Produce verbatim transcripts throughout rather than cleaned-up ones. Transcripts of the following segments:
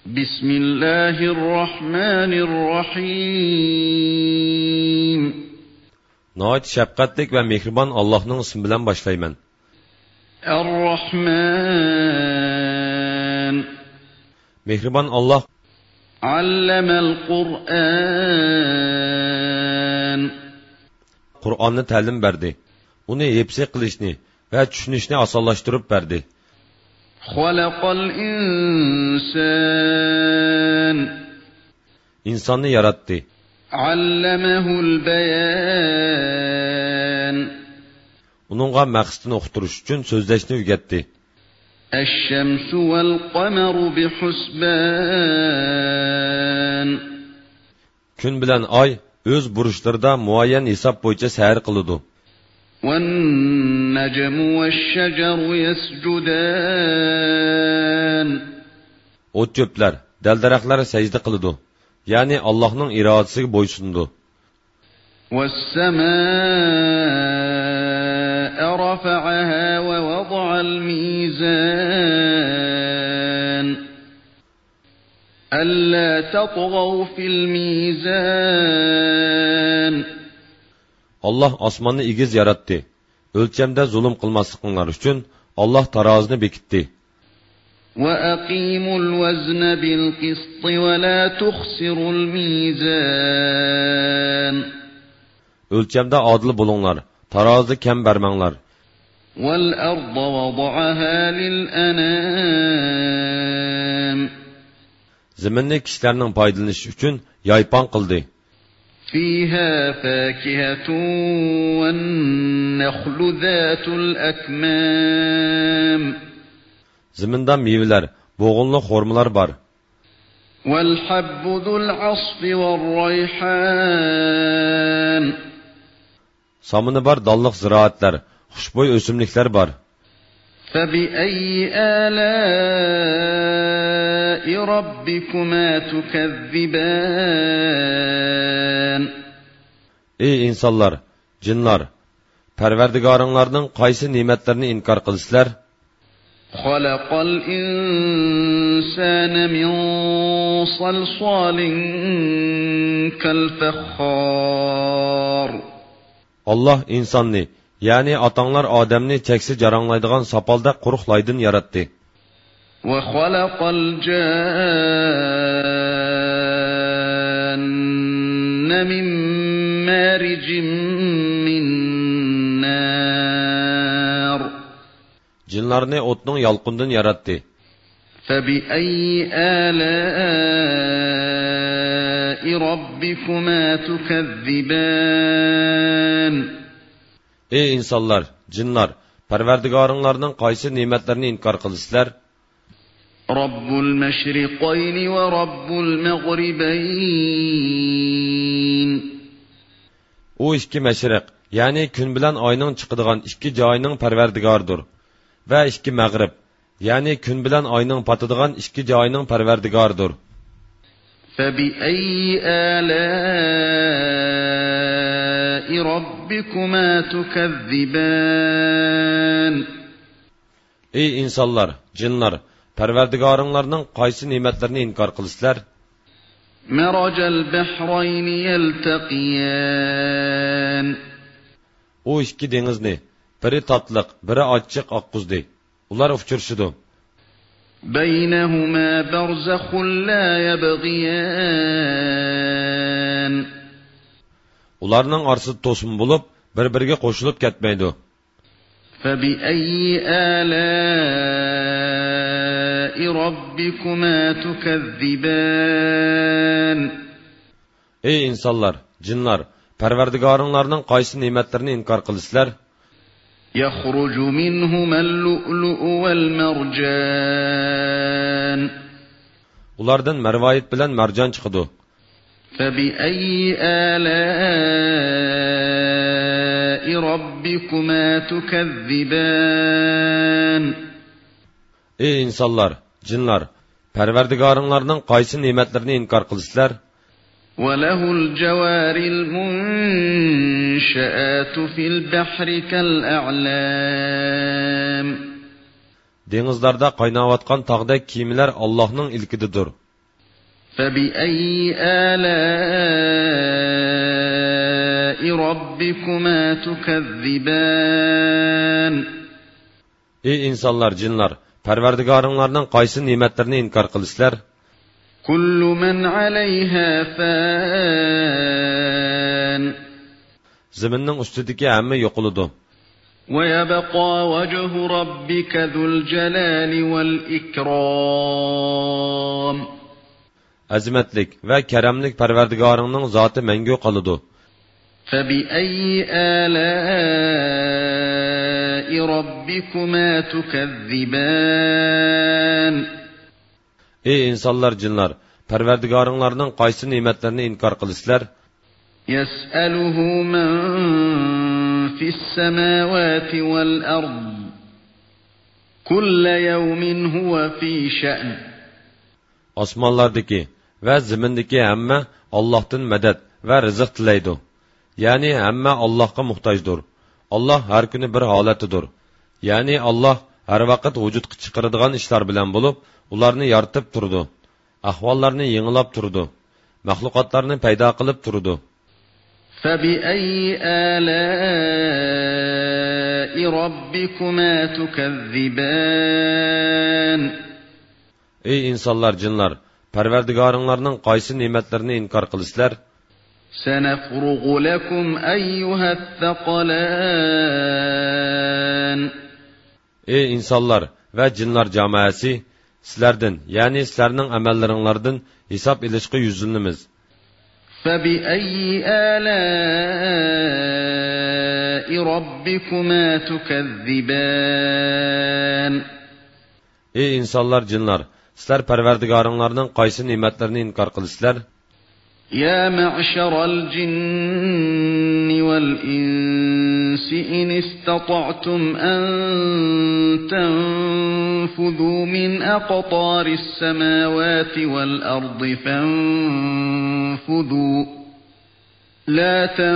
Bismillahirrahmanirrahim. Nəhayət şəfqətlik və mehriban Allah'ın ismi bilan başlayman. Ar-Rahman. Mehriban Allah. Allamal Qur'an. Qur'onni ta'lim berdi. Uni hifz qilishni va tushunishni osonlashtirib berdi. Xalaqal insan. İnsonni yaratdi. Allamahul bayan. Uningga maqsadni uqtirish uchun so'zlashni o'rgatdi. Ash-shamsu wal qamaru bihusban. Kun bilan oy o'z burishlarida muayyan hisob bo'yicha sayr qiladi. وَالنَّجْمُ وَالشَّجَرُ يَسْجُدَانِ. O't çöpler, dal-daraxtlar secde qiladi. Yani Allah'ın iradesiga bo'ysundu. وَالسَّمَاءَ رَفَعَهَا وَوَضَعَ الْمِيزَانَ. أَلَّا تَطْغَوْا فِي الْمِيزَانِ. Allah osmonni igiz yaratdi. Ölçemde zulüm qilmasliqinglar uchun Allah tarozini bekitdi. وَأَقِيمُوا الْوَزْنَ بِالْقِسْطِ وَلَا تُخْسِرُوا الْمِيزَانَ. Ölçemde adil bulunlar, tarozi kam bermanglar. وَالْأَرْضَ وَضَعَهَا لِلْأَنَامِ. Ziminni kişilerinin paydalanışı üçün yaypan qildi. فيها فاكهة والنخل ذات الأكمام. Zimində meyveler, boğunlu xormalar var. والحب ذو العصف والريحان. Samını var dallıq ziraatlar, xuşboy ösümlikler var. فبأي آلاء ربكما تكذبان. Ey insanlar, cinlar, perverdigarınlarının qaysı nimetlerini inkar qilsizlar? خلق الإنسان من صلصال كالفخار. Allah insanni, yani atanlar Ademni çeksi jaranglaydigan sapalda quruqlaydın yarattı. وخلق الجان من مارج من نار. Cinlarni otning yalqundan yarattı. فبأي آلاء ربكما تكذبان. Ey insanlar, cinlar, perverdigarınlarının qaysı nimetlerini inkar qilsizlar? رب المشرقين ورب المغربين. O iki meşriq, yani gün bilan oyning chiqadigan ikki joyning parvardigoridir. Va ikki mag'rib, yani gün bilan oyning patadigan ikki joyning parvardigoridir. فبأي آلاء ربكما تكذبان. Ey insanlar, cinlar, perverdigarınlarının qaysı nimetlerini inkar qilsizlar? مرج البحرين يلتقيان. O ikki dengizni, biri tatlıq, biri açıq oqquzdi. Ular uchrashidu. بينهما برزخ لا يبغيان. Ularning orasida to'sin bo'lib, bir-biriga qo'shilib ketmaydi. فبأي آلاء ربكما تكذبان. Ey insanlar, cinlar, perverdigarınlarının qaysı nimetlerini inkar qilsizlar? يخرج منهما اللؤلؤ والمرجان. Ulardan mervayet bilan marjon chiqadi. فبأي آلاء ربكما تكذبان. Ey insanlar, cinlar, perverdigarınlarının qaysı nimetlerini inkar qilsizlar? وله الجوار المنشآت في البحر كالأعلام. Denizlarda qaynayotgan tağdek kiyimler Allah'ın ilkididir. فَبِأَيِّ آلَاءِ رَبِّكُمَا تُكَذِّبَانِ Ey insanlar, jinlar, Parvardigoringlarning qaysi ne'matlarini inkor qilasizlar? كُلُّ مَنْ عَلَيْهَا فَانٍ Zaminning ustidagi hamma yo'qoladi. وَيَبْقَى وَجْهُ رَبِّكَ ذُو الْجَلَالِ وَالْإِكْرَامِ Azimatlik va karamlik Parvardigoringning zoti mangu qoladi. فَبِأَيِّ آلَاءِ رَبِّكُمَا تُكَذِّبَانِ Ey insonlar, jinlar, Parvardigoringlarning qaysi ne'matlarini inkor qilasizlar? يَسْأَلُهُ مَنْ فِي السَّمَاوَاتِ وَالْأَرْضِ كُلَّ يَوْمٍ هُوَ فِي شَأْنٍ Osmonlardagi va zimindagi hamma Allohdan madad va rizq tilaydi. Ya'ni hamma Allohga muhtojdir. Alloh har kuni bir holatidir. Ya'ni Alloh har vaqt vujudga chiqaradigan ishlar bilan bo'lib, ularni yaratib turdi. Ahvollarni yengilab turdi. Mahluqotlarni paydo qilib turdi. فَبِأَيِّ آلَاءِ رَبِّكُمَا تُكَذِّبَانِ Ey insonlar, jinlar, Parvardigoringlarning qaysi ne'matlarini inkor qilasizlar? سَنَفْرُغُ لَكُمْ أَيُّهَا الثَّقَلَانِ Ey insonlar va jinlar jamoasi, sizlardan, ya'ni sizlarning amallaringlardan hisob ilishga yuzlanamiz. فَبِأَيِّ آلَاءِ رَبِّكُمَا تُكَذِّبَانِ Ey insonlar, jinlar, sizlar Parvardigoringlarning qaysi ne'matlarini inkor qilasizlar? يَا مَعْشَرَ الْجِنِّ وَالْإِنسِ إِنِ اسْتَطَعْتُمْ أَن تَنفُذُوا مِنْ أَقْطَارِ السَّمَاوَاتِ وَالْأَرْضِ فَانفُذُوا لَا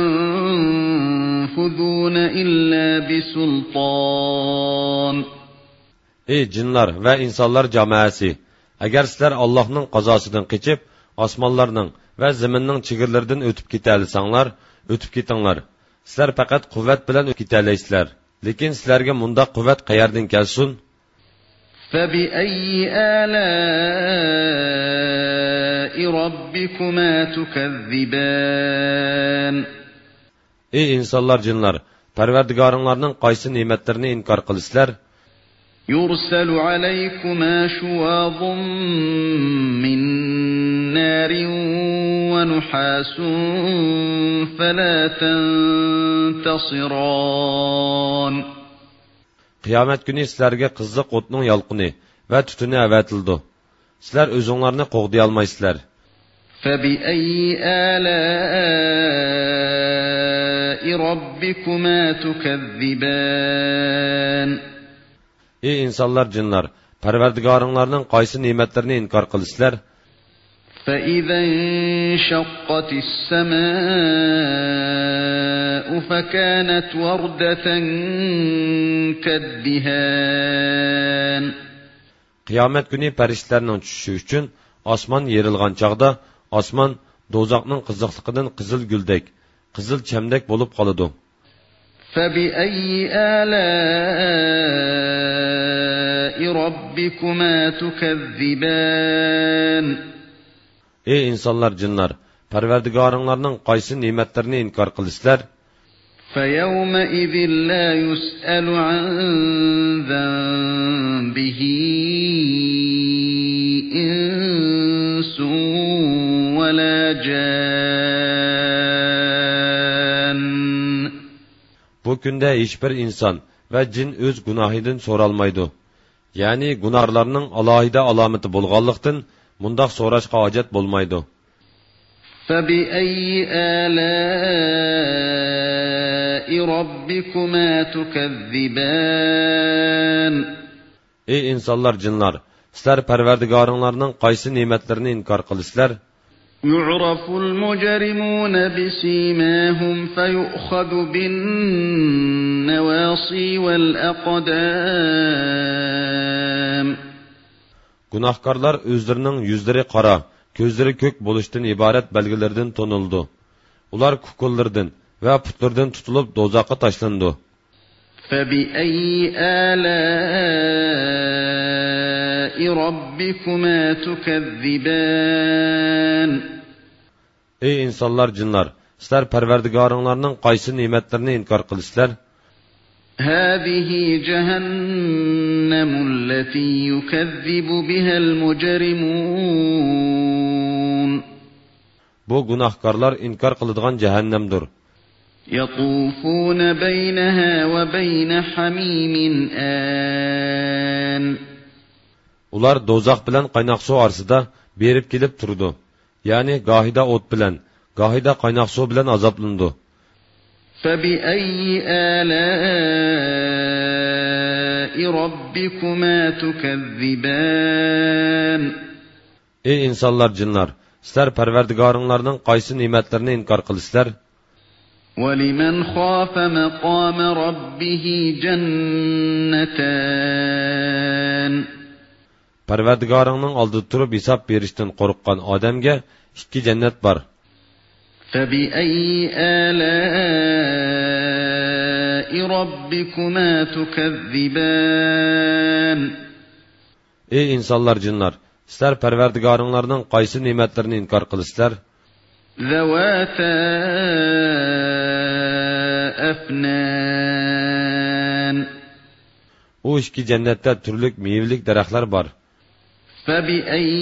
تَنفُذُونَ إِلَّا بِسُلْطَانٍ Ey jinlar va insonlar jamoasi, agar sizlar Allohning qazosidan qochib, osmonlarning va zaminning chegirlaridan o'tib keta olsanglar, o'tib ketinglar. Sizlar faqat quvvat bilan o'tib keta olaysizlar. Lekin sizlarga mundaq quvvat qayerdan kelsin? فَبِأَيِّ آلَاءِ رَبِّكُمَا تُكَذِّبَانِ Ey insonlar, jinlar, Parvardigoringlarning qaysi ne'matlarini inkor qilasizlar? يُرْسَلُ عَلَيْكُمَا شُوَاظٌ مِّن نَّارٍ وَنُحَاسٌ فَلَا تَنْتَصِرَانِ Qiyomat kuni sizlarga qizziq o'tning yalqini va tutuni avatildi. Sizlar o'zinglarni qo'g'day olmaysizlar. فَبِأَيِّ آلَاءِ رَبِّكُمَا تُكَذِّبَانِ Ey insonlar, jinlar, Parvardigoringlarning qaysi ne'matlarini inkor qilasizlar? فَإِذَا انشَقَّتِ السَّمَاءُ فَكَانَتْ وَرْدَةً كَالدِّهَانِ Qiyomat kuni farishtalarning tushishi uchun osmon yerilgan chaqda, osmon do'zaxning qiziqligidan qizil guldek, qizil chamdak bo'lib qoladi. فَبِأَيِّ آلَاءِ رَبِّكُمَا تُكَذِّبَانِ Ey insonlar, jinlar, Parvardigoringlarning qaysi ne'matlarini inkor qilasizlar? فَيَوْمَئِذٍ لَا يُسْأَلُ عَن ذَنبِهِ إِنسٌ وَلَا جَانٌّ Bu kunda hech bir inson va jin o'z gunohidan so'ralmaydi. Ya'ni gunohlarning alohida alomati bo'lganlikdan mundaq so'rashga hojat bo'lmaydi. فَبِأَيِّ آلَاءِ رَبِّكُمَا تُكَذِّبَانِ Ey insonlar, jinlar, sizlar Parvardigoringlarning qaysi ne'matlarini inkor qilasizlar? يُعْرَفُ الْمُجْرِمُونَ بِسِيمَاهُمْ فَيُؤْخَذُ بِالنَّوَاصِي وَالْأَقْدَامِ Gunohkorlar o'zlarining yuzlari qora ko'zlari ko'k bo'lishdan iborat belgilardan tonildi. Ular kukullardan va putlardan tutilib do'zaxga tashlandi. فَبِأَيِّ آلَاءِ رَبِّكُمَا تُكَذِّبَانِ Ey insonlar, jinlar, sizlar Parvardigoringlarning qaysi ne'matlarini inkor qilisizlar? هَذِهِ جَهَنَّمُ الَّتِي يُكَذِّبُ بِهَا الْمُجْرِمُونَ Bu gunohkorlar inkor qiladigan jahannamdir. يَطُوفُونَ بَيْنَهَا وَبَيْنَ حَمِيمٍ آن Ular do'zax bilan qaynoq suv orasida berib kelib turdi. Ya'ni gohida o't bilan, gohida qaynoq suv bilan azoblandi. فَبِأَيِّ آلَاءِ رَبِّكُمَا تُكَذِّبَانِ Ey insonlar, jinlar, sizlar Parvardigoringlarning qaysi ne'matlarini inkor qilisizlar? وَلِمَنْ خَافَ مَقَامَ رَبِّهِ جَنَّتَانِ Parvardigoringning oldida turib hisob berishdan qo'rqqan odamga ikki jannat bor. فَبِأَيِّ آلَاءِ رَبِّكُمَا تُكَذِّبَانِ Ey insonlar, jinlar, sizlar Parvardigoringlarning qaysi ne'matlarini inkor qilisizlar? ذَوَاتَا أَفْنَانٍ U ikki jannatda turli meyvelik daraxtlar bor. فَبِأَيِّ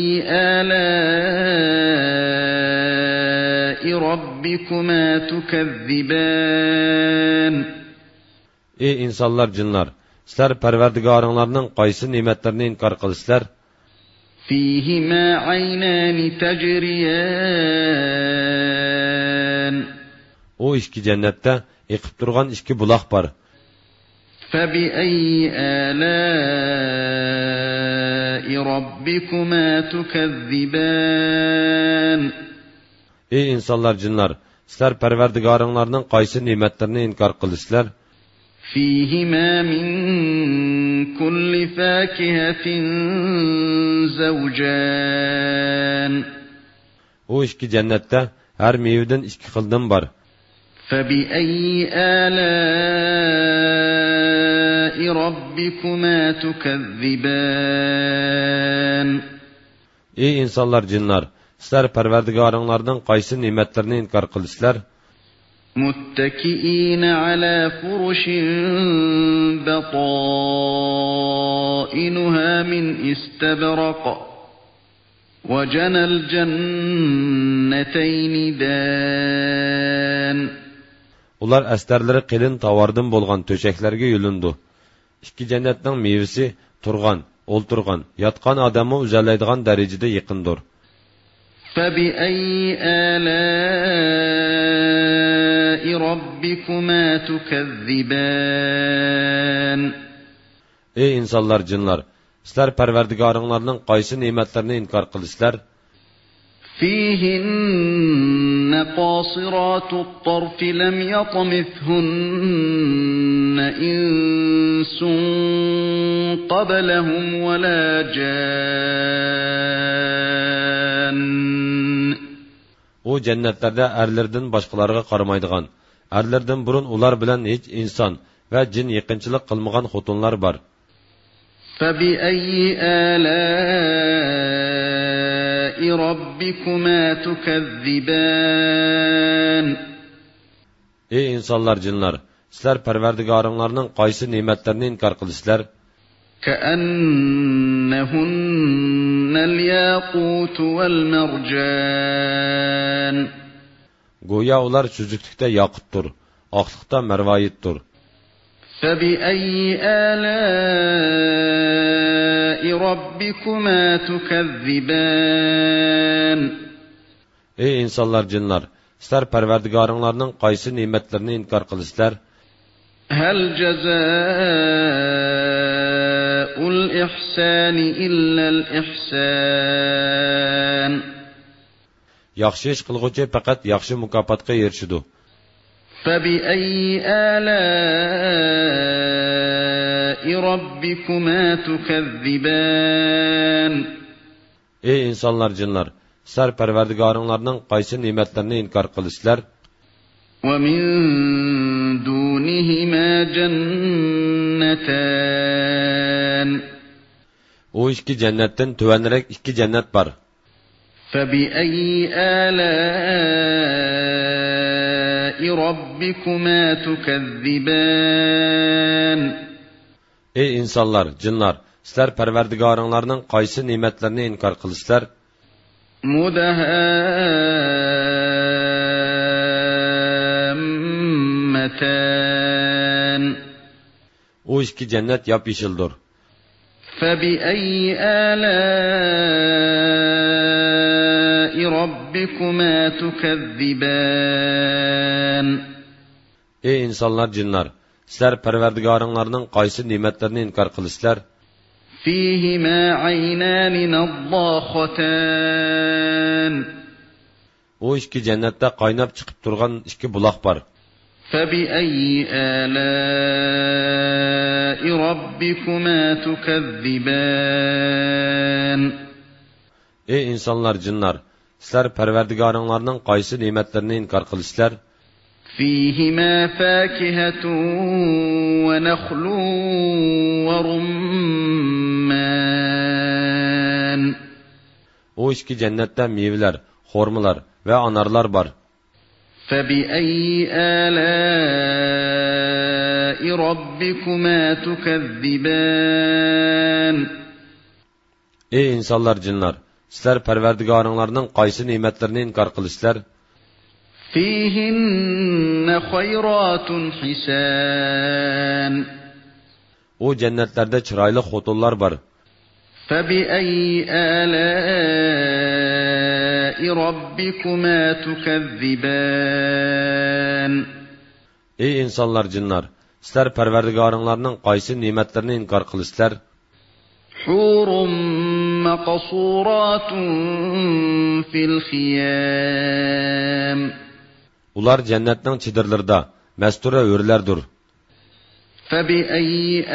آلَاءِ رَبِّكُمَا تُكَذِّبَانِ Ey insonlar, jinlar, sizlar Parvardigoringlarning qaysi ne'matlarini inkor qilisizlar? فِيهِمَا عَيْنَانِ تَجْرِيَانِ O ikki jannatda eqib turgan ikki buloq bor. فَبِأَيِّ آلَاءِ رَبِّكُمَا تُكَذِّبَانِ Ey insonlar, jinlar, sizlar Parvardigoringlarning qaysi ne'matlarini inkor qilisizlar? فِيهِمَا مِن كُلِّ فَاكِهَةٍ زَوْجَانِ O ikki jannatda har meyvedan ikki xildan bor. فَبِأَيِّ آلَاءِ رَبِّكُمَا تُكَذِّبَانِ Ey insonlar, jinlar, sizlar Parvardigoringlarning qaysi ne'matlarini inkor qilisizlar? مُتَّكِئِينَ عَلَى فُرُشٍ بَطَائِنُهَا مِنْ إِسْتَبْرَقٍ وَجَنَى الْجَنَّتَيْنِ دَانٍ Ular astarlari qilin tavardan bo'lgan to'shaklarga yulindi. Ikki jannatning mevasi turgan, o'ltirgan, yotgan odamni uzalaydigan darajada yaqindir. فَبِأَيِّ آلَاءِ رَبِّكُمَا تُكَذِّبَانِ Ey insonlar, jinlar, sizlar Parvardigoringlarning qaysi ne'matlarini inkor qilisizlar? فِيهِنَّ قَاصِرَاتُ الطَّرْفِ لَمْ يَطْمِثْهُنَّ إِنسٌ قَبْلَهُمْ وَلَا جَانٌّ O jannatlarda erlerden başqalarga qaramaydigan, erlerden burun ular bilan hech inson va jin yaqinchilik qilmagan xotinlar bor. فَبِأَيِّ آلَاءِ رَبِّكُمَا تُكَذِّبَانِ Ey insonlar, jinlar, sizlar Parvardigoringlarning qaysi ne'matlarini inkor qilisizlar? كَأَنَّهُنَّ الْيَاقُوتُ وَالْمَرْجَانُ Go'yo ular suzuklikda yoqutdir, oqliqda marvoyitdir. فَبِأَيِّ آلَاءِ رَبِّكُمَا تُكَذِّبَانِ Ey insonlar, jinlar, sizlar Parvardigoringlarning qaysi ne'matlarini inkor qilisizlar? هَلْ جَزَاءُ الْإِحْسَانِ إِلَّا الْإِحْسَانُ Yaxshi ish qilguvchi faqat yaxshi mukofotga erishadi. فَبِأَيِّ آلَاءِ رَبِّكُمَا تُكَذِّبَانِ Ey insonlar, jinlar, sizlar parvardigoringlarning qaysi ne'matlarini inkor qilasizlar? وَمِن دُونِهِمَا جَنَّتَانِ O ikki jannatdan tuvanroq ikki jannat bor. فَبِأَيِّ آلَاءِ رَبِّكُمَا تُكَذِّبَانِ Ey insonlar, jinlar, sizlar parvardigoringlarning qaysi ne'matlarini inkor qilasizlar? مُدْهَامَّتَانِ O ikki jannat yop-yeshildir. فَبِأَيِّ آلَاءِ رَبِّكُمَا تُكَذِّبَانِ Ey insonlar, jinlar, sizlar parvardigoringlarning qaysi ne'matlarini inkor qilasizlar? فِيهِمَا عَيْنَانِ نَضَّاخَتَانِ O ikki jannatda qaynab chiqib turgan ikki buloq bor. فَبِأَيِّ آلَاءِ رَبِّكُمَا تُكَذِّبَانِ Ey insonlar, jinlar, sizlar parvardigoringlarning qaysi ne'matlarini inkor qilasizlar? فِيهِمَا فَاكِهَةٌ وَنَخْلٌ وَرُمَّانٌ O ikki jannatda meyveler, xormalar ve anarlar bor. فَبِأَيِّ آلَاءِ رَبِّكُمَا تُكَذِّبَانِ Ey insonlar, jinlar, sizlar parvardigoringlarning qaysi ne'matlarini inkor qilasizlar? فِيهِنَّ خَيْرَاتٌ حِسَانٌ O jannatlarda chiroyli xotinlar bor. فَبِأَيِّ آلَاءِ رَبِّكُمَا تُكَذِّبَانِ Ey insonlar, jinlar, sizlar parvardigoringlarning qaysi ne'matlarini inkor qilasizlar? حُورٌ مَقْصُورَاتٌ فِي الْخِيَامِ Ular jannatning chidirlarida mastura o'rlardir. فَبِأَيِّ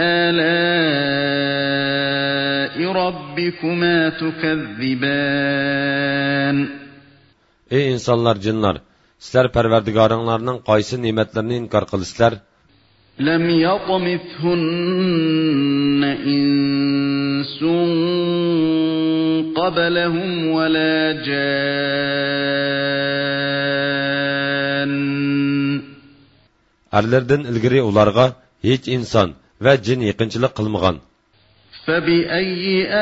آلَاءِ رَبِّكُمَا تُكَذِّبَانِ Ey insonlar, jinlar, sizlar parvardigoringlarning qaysi ne'matlarini inkor qilasizlar? لَمْ يَطْمِثْهُنَّ إِنسٌ قَبْلَهُمْ وَلَا جَانٌّ Erlerden ilgiri ularga hiç insan ve cin yaqinchilik qilmagan. فَبِأَيِّ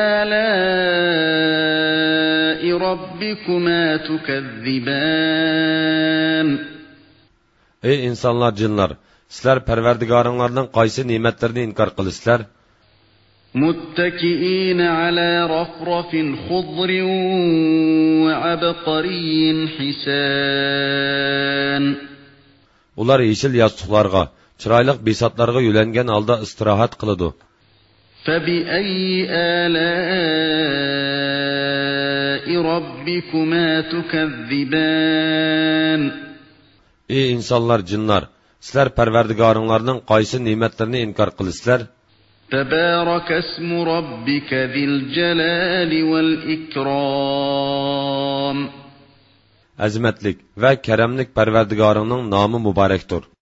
آلَاءِ رَبِّكُمَا تُكَذِّبَانِ Ey insanlar, jinlar, sizlar parvardigoringlarning qaysi ne'matlarini inkor qilasizlar? مُتَّكِئِينَ عَلَى رَفْرَفٍ خُضْرٍ وَعَبْقَرِيٍّ حِسَانٍ Ular yeşil yastıqlarga, chiroyli besatlarga yulangan holda istirohat qiladi. فَبِأَيِّ آلَاءِ رَبِّكُمَا تُكَذِّبَانِ Ey insanlar, jinlar, sizlar parvardigoringlarning qaysi ne'matlarini inkor qilasizlar? تَبَارَكَ اسْمُ رَبِّكَ ذِي الْجَلَالِ وَالْإِكْرَامِ Azmatlik ve keremlik parvardigoringning nomi muborakdir.